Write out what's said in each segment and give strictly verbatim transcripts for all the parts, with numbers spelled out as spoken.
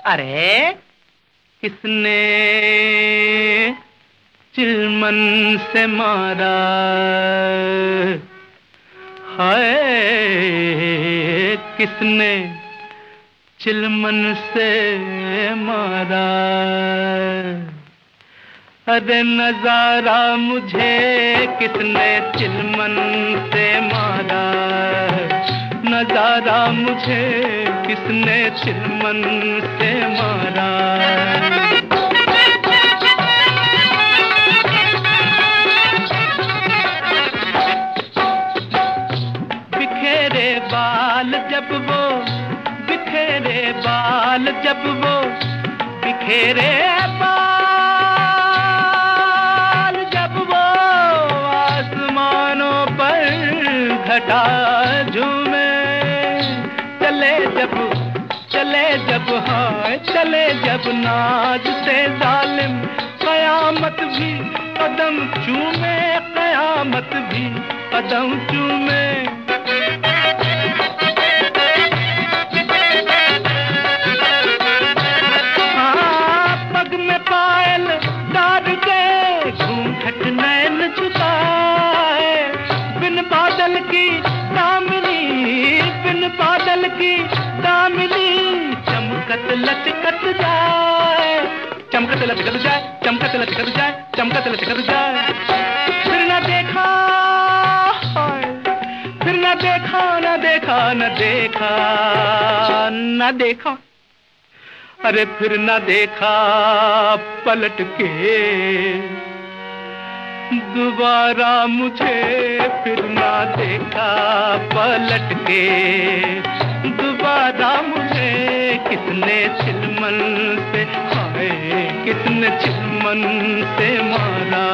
अरे किसने चिलमन से मारा, हाय किसने चिलमन से मारा। अरे नजारा मुझे किसने चिलमन से मारा, नजारा मुझे किसने चिलमन से मारा। बिखेरे बाल जब वो, बिखेरे बाल जब वो, बिखेरे बाल जब वो आसमानों पर घटा झूमे, चले जब चले जब हाय चले जब नाज से जालिम, कयामत भी कदम चूमे, कयामत भी कदम चूमे। हाँ पग में पायल डाल के घूंघट नैन झुकाए, बिन बादल की दामिनी, बिन बादल की दामिनी चमकत लचकत जाए, चमकत लचकत जाए, चमकत लचकत जाए, चमकत लचकत जाए। फिर न देखा, फिर न देखा, न देखा, न देखा, न देखा, अरे फिर न देखा पलट के दोबारा मुझे, फिर ना देखा पलट के दोबारा मुझे। किसने चिलमन से, हाय किसने चिलमन से मारा।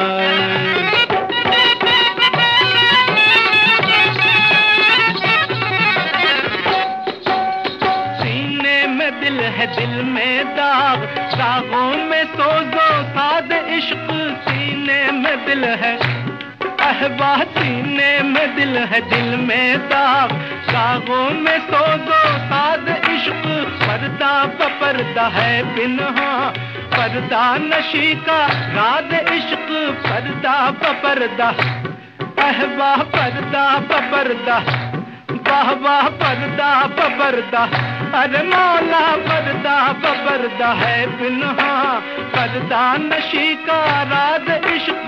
सीने में दिल है, दिल में दाग, दागों में सोजो साद इश्क। सीने में दिल है अहबा, सीने में दिल है, दिल में दाग, दागों में सोजो साद इश्क। पर्दा पर्दा है बिन्हा, पर्दा नशी का राज इश्क। पर्दा पर्दा अहबा, पर्दा पर्दा, वाह वाह पर्दा पर्दा, अरे मौला पर्दा पर्दा है बिन्हा, पर्दा नशी का राज इश्क।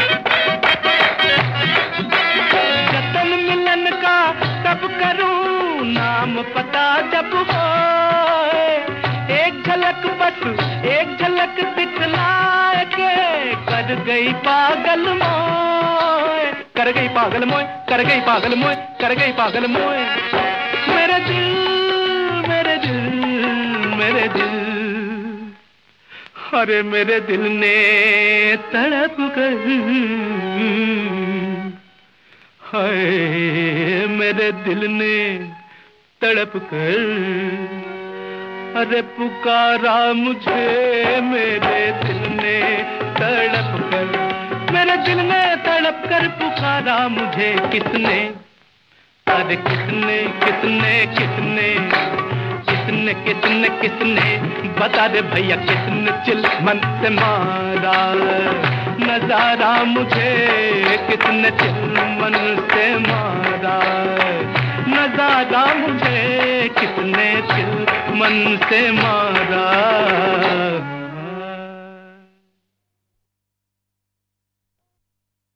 जतन मिलन का तब करूं, नाम पता जब हो, एक झलक बस एक झलक दिखलाए के कर गई पागल मोए, कर गई पागल मोए, कर गई पागल मोए, कर गई पागल मोए। मेरे दिल मेरे दिल मेरे दिल, अरे मेरे दिल ने तड़प कर, हाय मेरे दिल ने तड़प कर, अरे पुकारा मुझे, मेरे दिल ने तड़प कर, मेरे दिल ने तड़प कर पुकारा मुझे। किसने, अरे किसने किसने किसने किसने किसने किसने बता दे भैया, किसने चिलमन से मारा। नजारा मुझे किसने चिलमन से मारा, नजारा मुझे किसने चिलमन से मारा।